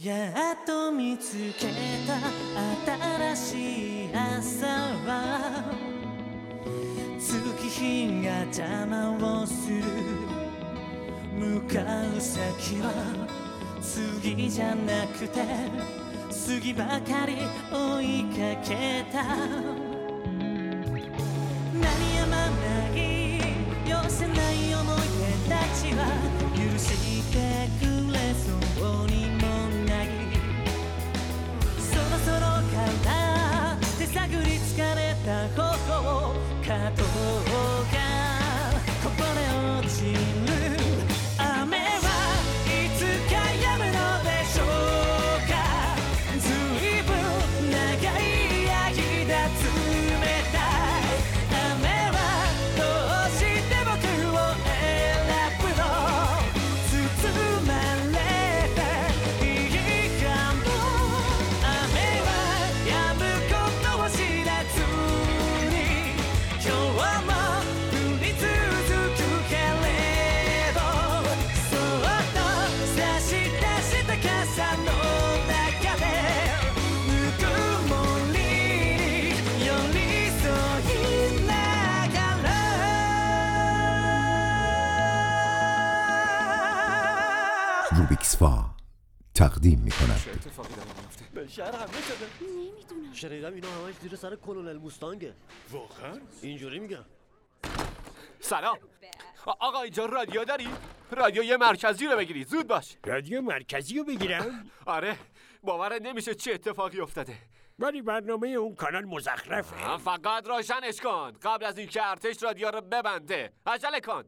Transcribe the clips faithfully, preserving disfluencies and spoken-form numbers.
やっと見つけた新しい朝は月日が邪魔をする向かう先は次じゃなくて次ばかり追いかけた鳴りやまない寄せない思い出たちは許してくれそうにもないそろそろから手探り疲れた頬加藤がこぼれ落ちる雨はいつか止むのでしょうかずいぶん長い間冷たい雨はどうして僕を選ぶの包まれていいかも雨は止むことを知らずに今日も降り続くけれどそっと差し出した傘の中でぬくもりに寄り添いながら روبیکس فا تقدیم می کند به شهر حمله شده. نمیدونم. شنیدم اینا همش زیر سر کلونل موستانگه. واقعا؟ اینجوری میگم. سلام آقا اینجا رادیو داری؟ رادیو یه مرکزی رو بگیری زود باش. رادیو مرکزی رو بگیرم؟ آره باور نمیشه چه اتفاقی افتاده. ولی برنامه اون کانال مزخرفه. فقط روشنش کن قبل از اینکه ارتش رادیو رو ببنده. عجله کن.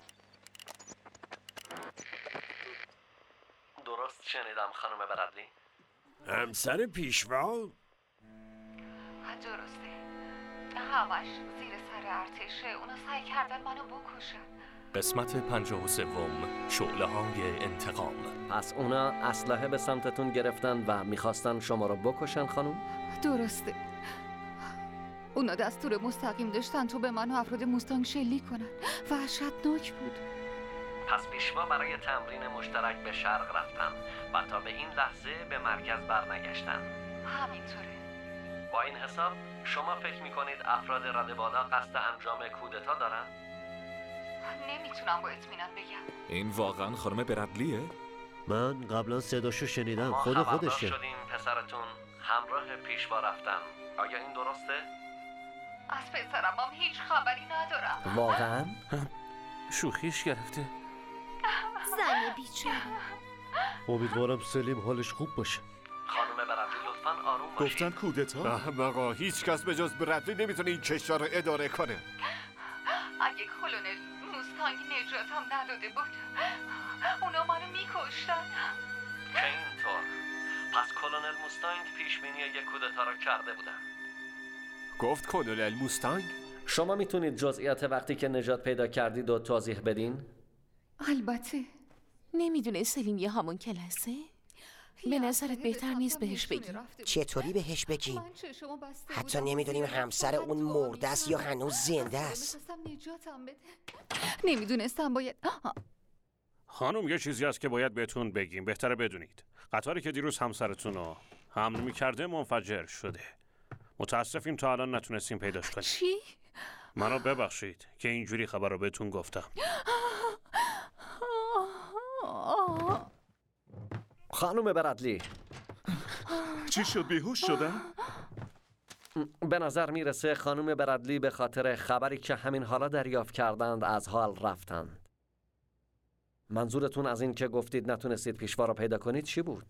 درست شنیدم خانم برادلی؟ همسر پیشوا؟ درسته همش زیر سر ارتشه اونا سعی کردن منو بکشن قسمت پنجاه و سوم شعله های انتقام. پس اونا اسلحه به سمتتون گرفتن و میخواستن شما رو بکشن خانم؟ درسته اونا دستور مستقیم داشتن تو به من و افراد موستانگ شلیک کنن وحشتناک بود. پس پیشوا برای تمرین مشترک به شرق رفتن و تا به این لحظه به مرکز برنگشتن. همینطوره. با این حساب شما فکر میکنید افراد رده بالا قصد انجام کودتا دارن؟ نمیتونم با اطمینان بگم. این واقعا خانم برادلیه؟ من قبلا صداشو شنیدم. ما خود خبردار خودشه. شدیم پسرتون همراه پیشوا رفتن. آیا این درسته؟ از پسرم هم هیچ خبری ندارم. واقعا؟ شوخیش گرفته. زن بیچاره. امیدوارم سلیم حالش خوب باشه. خانم برادلی لطفاً آروم باشید. گفتن کودتا؟ آقا هیچ کس به جز برادلی نمیتونه این کشور رو اداره کنه. اگه کلونل موستانگ نجاتم نداده بود اونا منو میکشتن. که اینطور پس کلونل موستانگ پیش بینی یک کودتا را کرده بودن. گفت کلونل موستانگ؟ شما میتونید جزئیات وقتی که نجات پیدا کردید و توضیح بدین؟ البته. نمیدونه سلیم یه همون کلاسه؟ به نظرت بهتر نیست بهش بگیم؟ چطوری بهش بگیم؟ حتی نمیدونیم همسر اون مرده است یا هنوز زنده است. نمیدونستم باید خانم یه چیزی هست که باید بهتون بگیم. بهتره بدونید قطاری که دیروز همسرتون رو حمل میکرده منفجر شده. متاسفیم تا الان نتونستیم پیداش کنیم. چی؟ منو ببخشید که اینجوری خبر رو بهتون گفتم. خانم برادلی چی شد بیهوش شدن؟ به نظر میرسه خانم برادلی به خاطر خبری که همین حالا دریافت کردند از حال رفتند. منظورتون از این که گفتید نتونستید پیشوا را پیدا کنید چی بود؟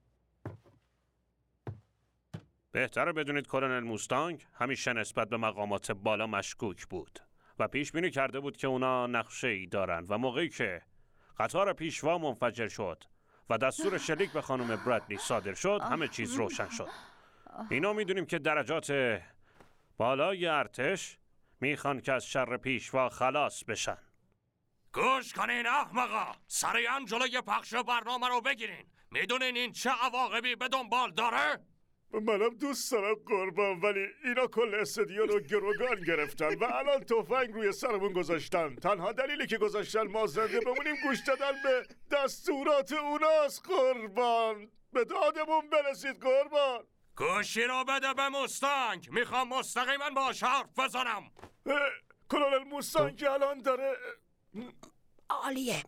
بهتره بدونید کلونل موستانگ همیشه نسبت به مقامات بالا مشکوک بود و پیش بینی کرده بود که اونا نقشه ای دارن و موقعی که قطار پیشوا منفجر شد و دستور شلیک به خانم برادلی صادر شد همه چیز روشن شد. اینا میدونیم که درجات بالای ارتش میخوان که از شر پیشوا خلاص بشن. گوش کنین احمقا، سریعا جلوی پخش برنامه رو بگیرین. میدونین این چه عواقبی به دنبال داره؟ منم دوست دارم قربان، ولی اینا کل استودیو رو گروگان گرفتن و الان تفنگ روی سرمون گذاشتن. تنها دلیلی که گذاشتن ما زنده بمونیم گوش دادن به دستورات اوناست قربان. به به دادمون برسید قربان. گوشی رو بده به موستانگ. میخوام مستقیما باهاش حرف بزنم. کلونل موستانگ الان داره عالیه.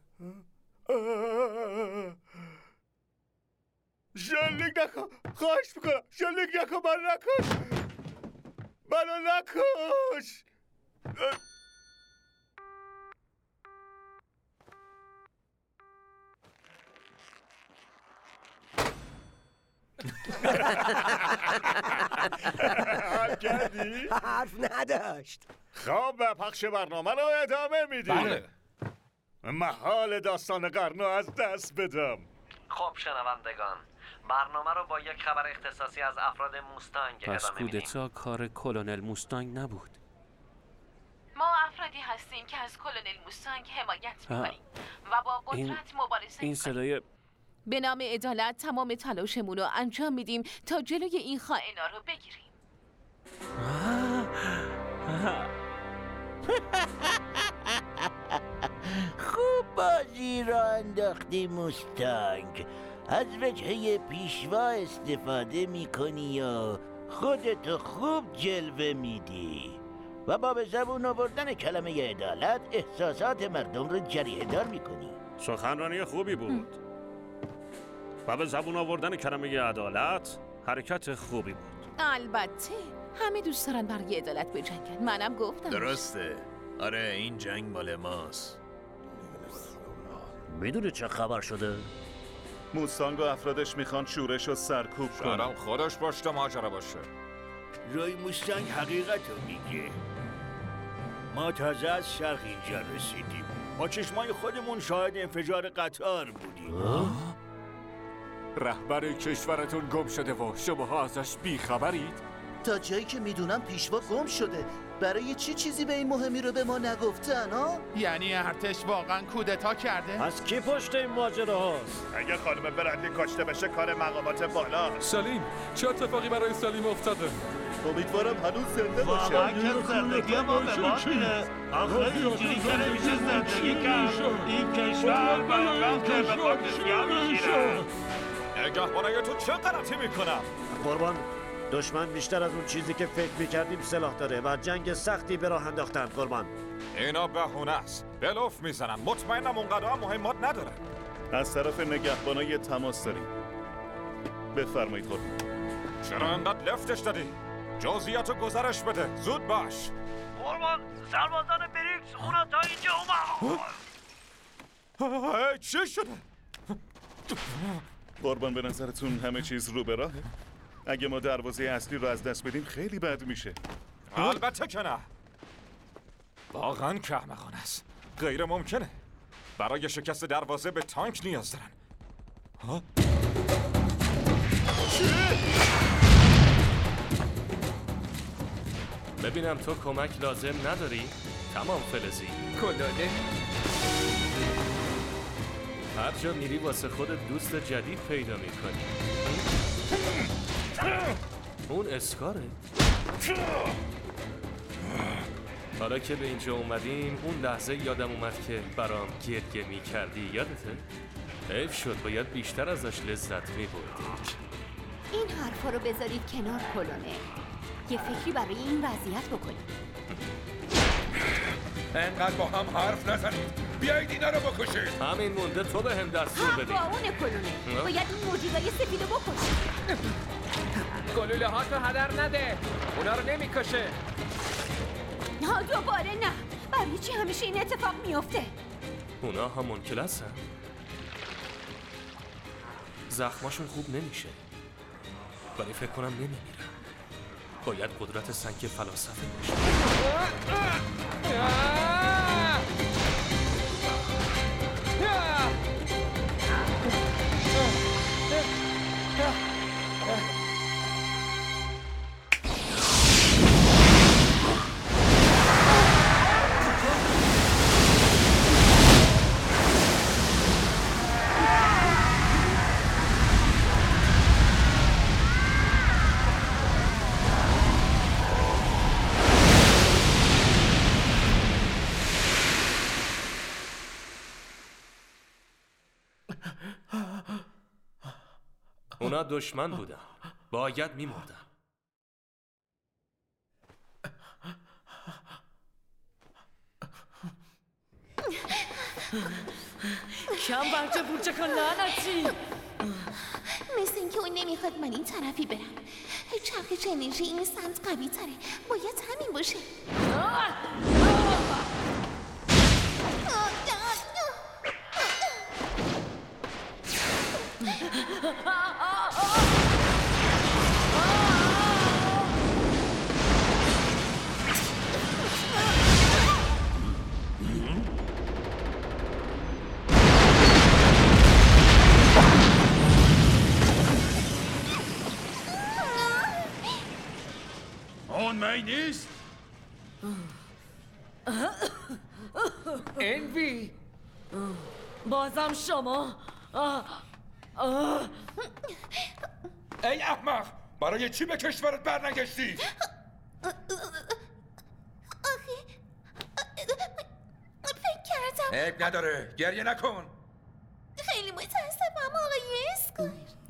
شلیک نکن، خواهش میکنم شلیک نکن، من نکش، منو نکش. حرف کردی؟ حرف نداشت. خب به پخش برنامه رو ادامه میدیم. بله. محال داستان قرنو از دست بدم. خب شنوندگان، برنامه رو با یک خبر اختصاصی از افراد موستانگ پس ادامه میدیم. کودتا کار کلونل موستانگ نبود. ما افرادی هستیم که از کلونل موستانگ حمایت میکنیم و با قدرت این... مبارزه این صدای به نام عدالت تمام تلاشمون رو انجام میدیم تا جلوی این خائنا رو بگیریم. خوب بازی را انداختی موستانگ. از وجهه پیشوا استفاده میکنی یا خودتو خوب جلوه میدی و با به زبون آوردن کلمه عدالت احساسات مردم رو جریحه دار میکنی. سخنرانی خوبی بود و به زبون آوردن کلمه عدالت حرکت خوبی بود. البته همه دوست دارن برای عدالت بجنگن. منم گفتم. درسته. آره این جنگ مال ماست. میدونی چه خبر شده؟ موستانگ و افرادش میخوان شورش و سرکوب کنن. شاید خودش پشت ماجرا باشه. روی موستانگ حقیقت رو میگه. ما تازه از شرق اینجا رسیدیم. با چشمای خودمون شاهد انفجار قطار بودیم. رهبر کشورتون گم شده و شماها ازش بیخبرید؟ تا جایی که میدونم پیشوا گم شده. برای چی چیزی به این مهمی رو به ما نگفتن ها؟ یعنی ارتش واقعا کودتا کرده؟ از کی پشت این ماجرا هاست؟ اگه خانم برندی کشته بشه کار مقامات بالا. سلیم چه اتفاقی برای سلیم افتاده؟ امیدوارم هنوز زنده باشه. واقعا که زندگی ما به باد میره. آخه اینجوری که نمیشه زندگی کرد. این کشور بدبخت به خودشیا میگیره. نگهبانای تو چه غلطی میکنم؟ قربان، دشمن بیشتر از اون چیزی که فکر میکردیم سلاح داره و جنگ سختی به راه انداختن. قربان، اینا بهونه است. بلوف میزنن. مطمئنم اونقدر هم مهمات نداره. از طرف نگهبانا یه تماس داریم. بفرمایید قربان. چرا انقدر لفتش دادی؟ جزئیاتو گزارش بده. زود باش. قربان، سربازان بریکس اونا تا اینجا اومد. چی شده؟ قربان به نظرتون همه چیز رو به راهه؟ اگه ما دروازه اصلی رو از دست بدیم خیلی بد میشه. البته که نه. واقعا که احمقانه است. غیر ممکنه. برای شکست دروازه به تانک نیاز دارن. ها؟ چی؟ ببینم تو کمک لازم نداری؟ تمام فلزی. کلونه؟ هر جا میری واسه خودت دوست جدید پیدا میکنی. اون اسکاره؟ حالا که به اینجا اومدیم اون لحظه یادم اومد که برام گریه میکردی. یادته؟ حیف شد، باید بیشتر ازش لذت میبردی. این حرفا رو بذارید کنار کلونه. یه فکری برای این وضعیت بکنید. انقدر با هم حرف نزنید. بیایید اینا رو بکشید. همین مونده تو به هم دستور بدی. با اون کلونه. باید این موجودای سفیدو بکشید. گلوله ها تو هدر نده. اونا رو نمیکشه. نه دوباره نه. برای چی همیشه این اتفاق میفته؟ اونا همون کلاس هم. زخماشون خوب نمیشه، ولی فکر کنم نمیمیرن. باید قدرت سنگ فلاسفه باشه. اونا دشمن بودن، باید میمردن. کم برجه بورچه کن لعنتی. مثل اینکه اون نمیخواد من این طرفی برم. چرخش انرژی این سمت قوی تره. باید همین باشه. اون می نیست؟ انوی بازم شما. ای احمق، برای چی به کشورت برنگشتی؟ فکر کردم. عیب نداره، گریه نکن. خیلی متاسفم آقای اسکار.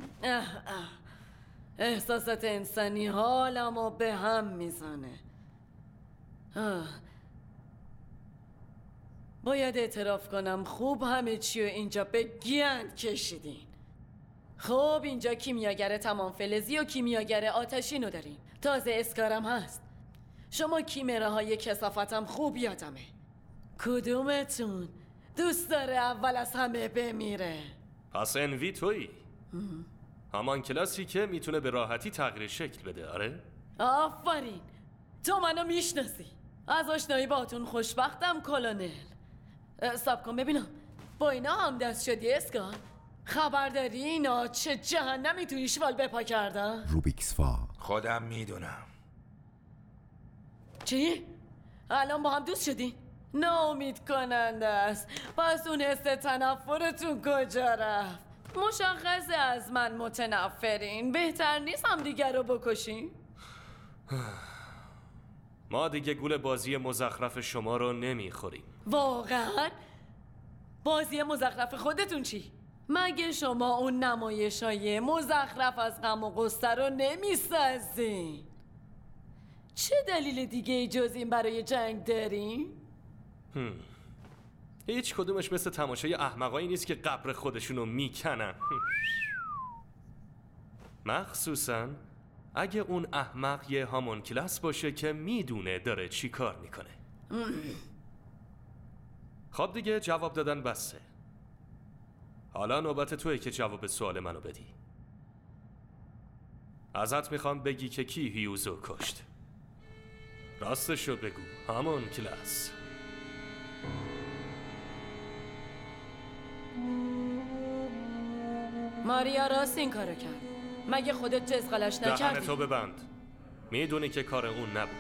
احساسات انسانی حالمو به هم میزنه. باید اعتراف کنم خوب همه چی رو اینجا به گند کشیدین. خب اینجا کیمیاگر تمام فلزی و کیمیاگر آتشینو داریم. تازه اسکارم هست. شما کیمره های کثافتم خوب یادمه. کدومتون دوست داره اول از همه بمیره؟ پس انوی تویی؟ همان کلاسی که میتونه به راحتی تغییر شکل بده، آره؟ آفرین، تو منو میشناسی. از آشنایی باهاتون خوشبختم کلونل. ساب کن ببینم، با اینا هم دست شدی اسکار؟ خبر داری اینا چه جهنمی توی شوال بپا کردن؟ روبیکس فا. خودم میدونم. چی؟ الان با هم دوست شدین؟ ناامید کننده است. پس اون حس تنفرتون کجا رفت؟ مشخصه از من متنفرین. بهتر نیست هم دیگر رو بکشین؟ ما دیگه گول بازی مزخرف شما رو نمیخوریم. واقعا؟ بازی مزخرف خودتون چی؟ مگه شما اون نمایشای مزخرف از غم و غصه رو نمیسازین؟ چه دلیل دیگه جز این برای جنگ دارین؟ هم. هیچ کدومش مثل تماشای احمقایی نیست که قبر خودشونو میکنن. مخصوصا اگه اون احمق یه هامون کلاس باشه که میدونه داره چی کار میکنه. خب دیگه جواب دادن بسه. حالا نوبت توئه که جواب سوال منو بدی. ازت میخوام بگی که کی هیوزو کشت. راستشو بگو هامون کلاس. ماریا راست این کارو کرد. مگه خودت جزغلش نکردی؟ دهنتو ببند. میدونی که کار اون نبود.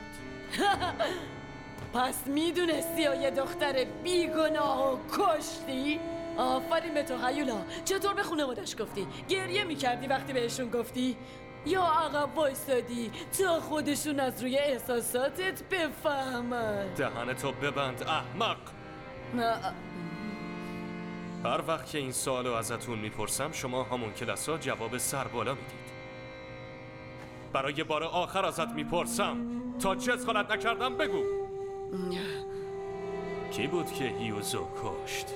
پس میدونستی و یه دختر بیگناه و کشتی؟ آفرین به تو هیولا. چطور به خانوادش گفتی؟ گریه میکردی وقتی بهشون گفتی؟ یا عقب وایستادی تا خودشون از روی احساساتت بفهمن؟ دهنتو ببند احمق. هر وقت که این سوالو ازتون میپرسم شما همون کلاسا جواب سر بالا میدید. برای بار آخر ازت میپرسم تا چه غلط نکردم بگو. کی بود که هیوزو کشت؟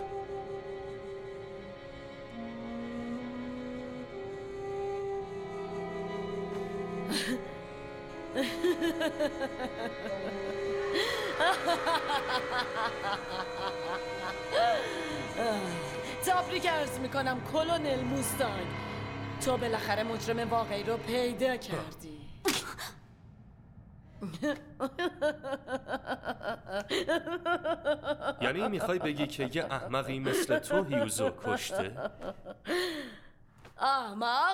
تبریک عرض میکنم کلونل موستانگ. تو بالاخره مجرم واقعی رو پیدا کردی. یعنی میخوای بگی که یه احمقی مثل تو هیوزو کشته؟ احمق؟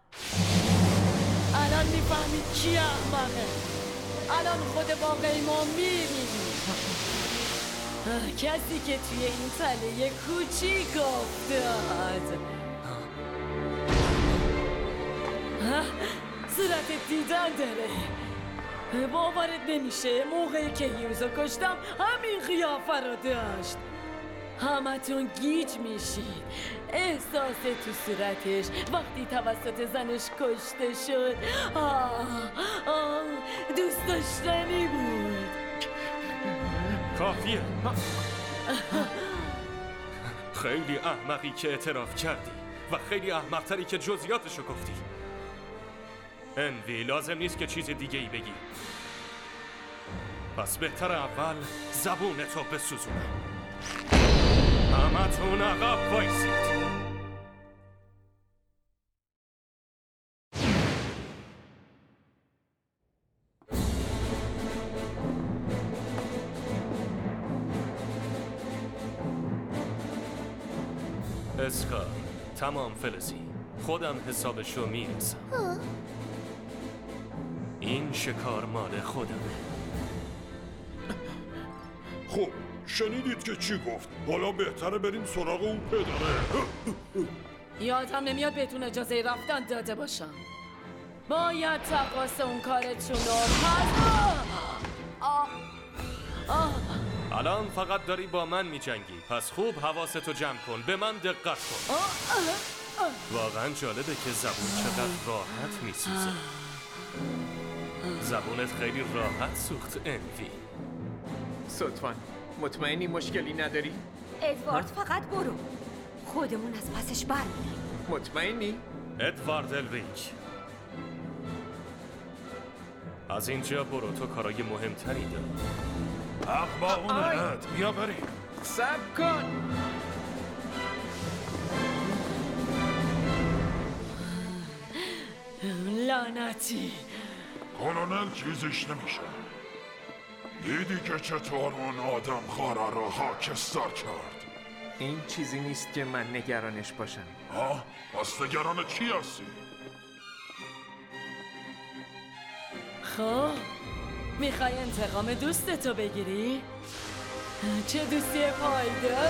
الان میفهمی کی احمقه. الان خود واقعی ما میبینی. کسی که توی این تله کوچیک افتاد. صورت دیدن داره. باورت نمیشه موقعی که هیوزو کشتم همین قیافه رو داشت. همتون گیج میشید. احساس تو صورتش وقتی توسط زنش کشته شد آه آه دوست داشتنی بود. کافیه. خیلی احمقی که اعتراف کردی و خیلی احمقتری که جزئیاتشو گفتی. انوی لازم نیست که چیز دیگه ای بگی. پس بهتر اول زبونتو بسوزونم. همتون عقب وایسید. اسکار، تمام فلزی، خودم حسابشو میرسم. این شکار مال خودمه. خب شنیدید که چی گفت؟ حالا بهتره بریم سراغ اون پدره. یادم نمیاد بهتون اجازه رفتن داده باشم. باید تقاس اون کارتون رو پس آه آه الان فقط داری با من میجنگی، پس خوب حواستو جمع کن، به من دقت کن. واقعا جالبه که زبون چقدر راحت میسوزه. زبونت خیلی راحت سوخت انوی. صدفان مطمئنی مشکلی نداری؟ ادوارد فقط برو، خودمون از پسش برمی‌داریم. مطمئنی؟ ادوارد الریچ، از اینجا برو، تو کارای مهمتری داری. حق با اونه اد، بیا بریم. صبر کن. لعنتی. کلونل چیزش نمیشه. دیدی که چطور اون آدم خاره را خاکستر کرد؟ این چیزی نیست که من نگرانش باشم. ها؟ پس نگران چی هستی؟ خب میخوای انتقام دوستتو بگیری؟ چه دوستی پایداری؟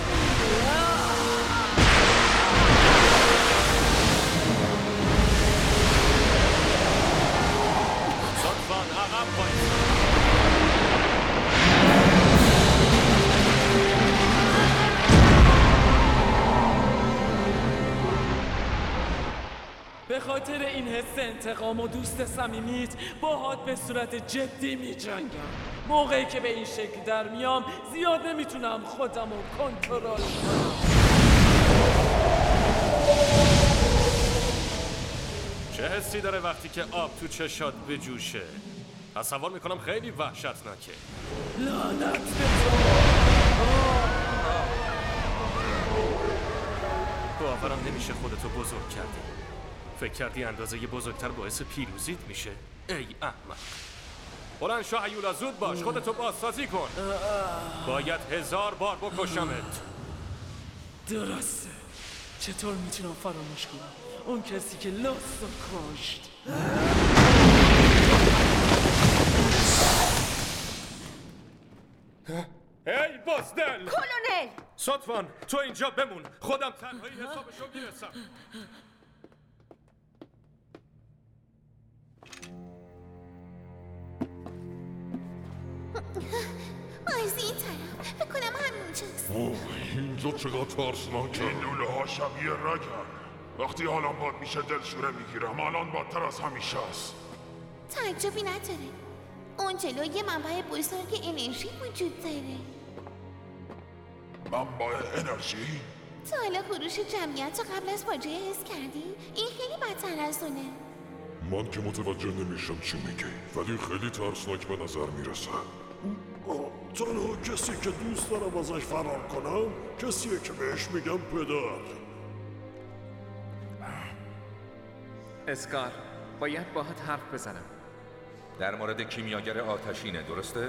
صدفان عقب باید. به خاطر این حس انتقام و دوست صمیمیت باهات به صورت جدی میجنگم. موقعی که به این شکل در میام زیاد نمیتونم خودم رو کنترل کنم. چه حسی داره وقتی که آب تو چشات بجوشه؟ تصور میکنم خیلی وحشتناکه. لعنت به تو. باورم نمیشه خودتو بزرگ کردی. فکر کردی اندازه ی بزرگتر باعث پیروزیت میشه؟ ای احمق. بلند شو هیولا، زود باش، خودتو بازسازی کن. باید هزار بار بکشمت. درسته. چطور میتونم فراموش کنم اون کسی که لاستو کشت؟ ای بازدل! کلونل! صدفان تو اینجا بمون، خودم تنهایی حسابشو میرسم. از این طرف فکر کنم همینجاست. اوه اینجا چقدر ترسناکه. این لوله ها شبیه رگن. وقتی حالم باد میشه دلشوره میگیرم. الان بدتر از همیشه است. تعجبی نداره. اون جلو یه منبع بزرگ انرژی وجود داره. منبع انرژی؟ تا حالا خروش جمعیت رو قبل از فاجعه حس کردی؟ این خیلی بدتر از اونه. من که متوجه نمیشم چی میگی، ولی خیلی ترسناک به نظر میرسه. تنها کسی که دوست دارم ازش فرار کنم کسیه که بهش میگم پدر. اسکار باید باهات حرف بزنم. در مورد کیمیاگر آتشینه، درسته؟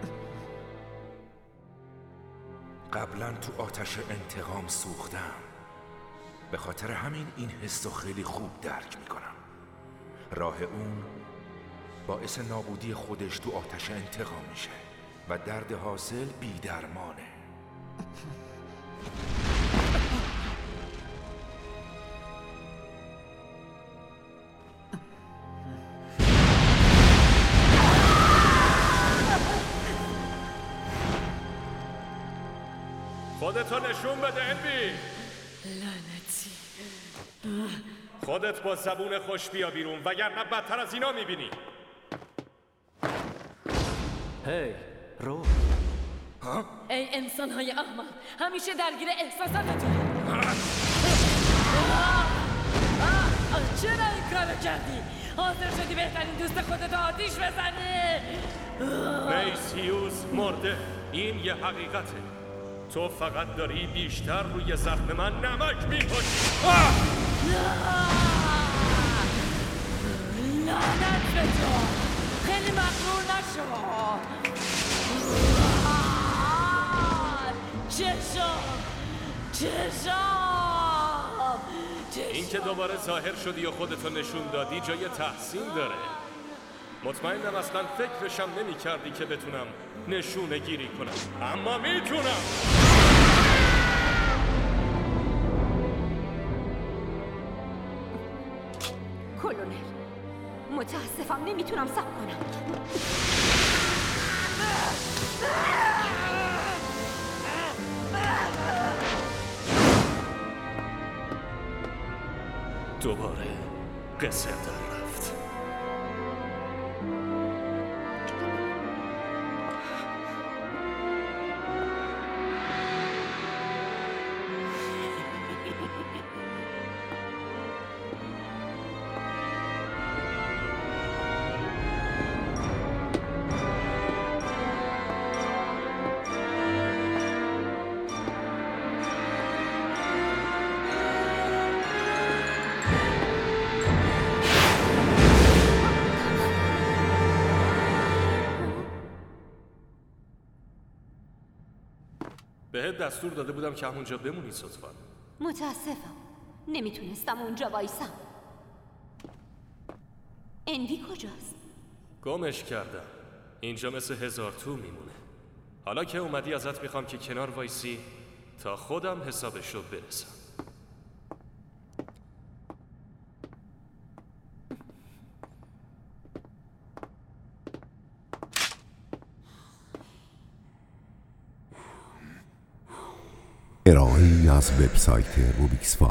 قبلا تو آتش انتقام سوختم. به خاطر همین این حسو خیلی خوب درک میکنم. راه اون باعث نابودی خودش تو آتش انتقام میشه و درد حاصل بی درمانه. خودتو نشون بده البی. لعنتی. خودت با زبون خوش بیا بیرون وگرنه بدتر از اینا میبینی. هی رو ای انسان‌های احمق، همیشه درگیر احساساتتون. چرا این کارو کردی؟ حاضر شدی بهترین دوست خودت آتیش بزنی؟ میسیوس مرده. این یه حقیقته. تو فقط داری بیشتر روی زخم من نمک می‌پاشی. لعنت به تو. خیلی مغرور نشو. چشم چشم این که دوباره ظاهر شدی و خودتو نشون دادی جای تحسین داره. مطمئنم اصلا فکرشم نمی کردی که بتونم نشونه گیری کنم، اما میتونم. کلونل متاسفم نمیتونم صبر کنم. دوباره قصر در رفت. بهت دستور داده بودم که همونجا بمونی صدفا. متاسفم نمیتونستم اونجا وایسم. انوی کجاست؟ گمش کردم. اینجا مثل هزار تو میمونه. حالا که اومدی ازت میخوام که کنار وایسی تا خودم حسابش رو برسم. ارائه‌ای از وبسایت روبیکسفا.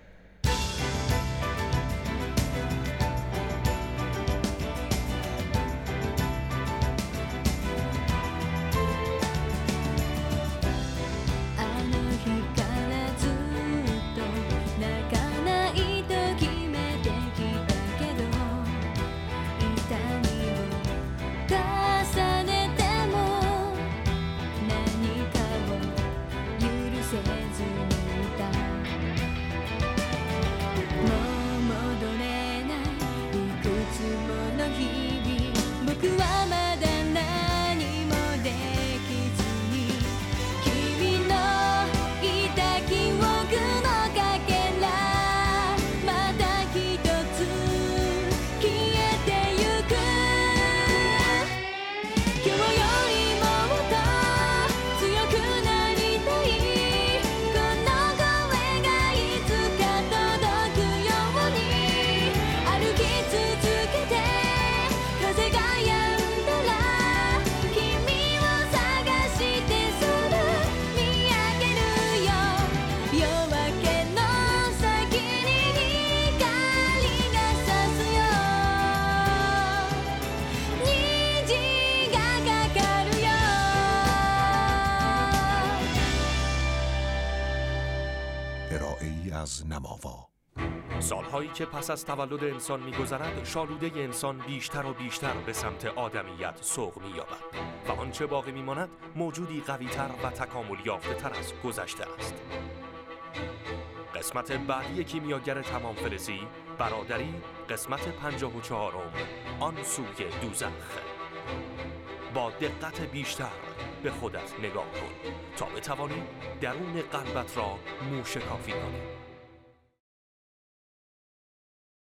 ارائه‌ای از نماوا. سالهایی که پس از تولد انسان می‌گذرد، شالوده انسان بیشتر و بیشتر به سمت آدمیت سوق می‌یابد و آنچه باقی می‌ماند موجودی قوی‌تر و تکامل یافته‌تر از گذشته است. قسمت بعدی کیمیاگر تمام فلزی، برادری، قسمت پنجاه و چهارم، آن سوی دوزخ. با دقت بیشتر به خودت نگاه کن تا بتوانی درون قلبت را موشکافی کنی.